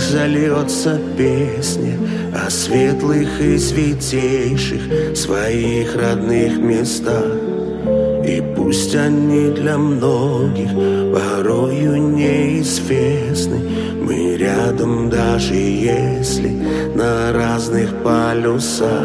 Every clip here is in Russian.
зальется песня о светлых и святейших своих родных местах. И пусть они для многих порою неизвестны, мы рядом, даже если на разных полюсах.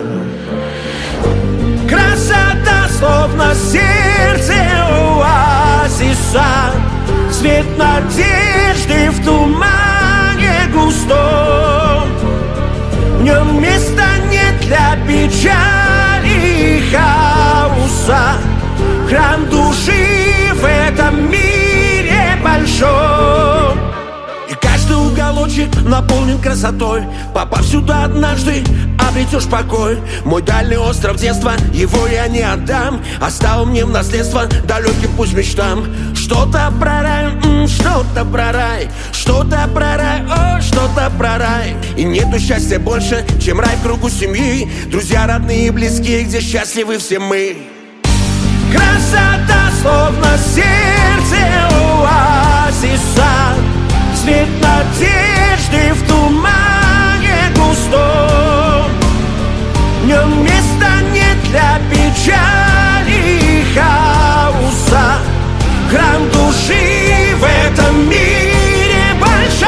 Красота, словно сердце оазиса, свет надежды в тумане густом. В нем места нет для печали и хаоса, храм души в этом мире большом. И каждый уголочек наполнен красотой. Попав сюда однажды, обретешь покой. Мой дальний остров детства, его я не отдам. Оставил мне в наследство далеким пусть мечтам. Что-то про рай, что-то про рай, что-то про рай, о, что-то про рай. И нету счастья больше, чем рай в кругу семьи. Друзья, родные и близкие, где счастливы все мы. Красота, словно сердце оазиса, свет надежды в тумане густом. В нем места нет для печали и хаоса, храм души в этом мире большой.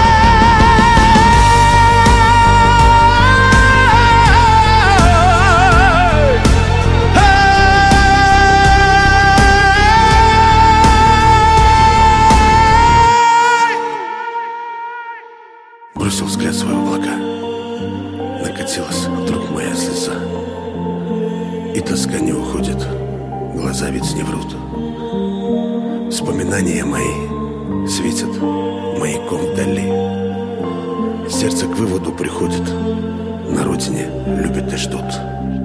Бросил взгляд в свои облака, накатилась вдруг моя слеза. И тоска не уходит, глаза ведь не врут. Вспоминания мои светят маяком вдали. Сердце к выводу приходит, на родине любят и ждут.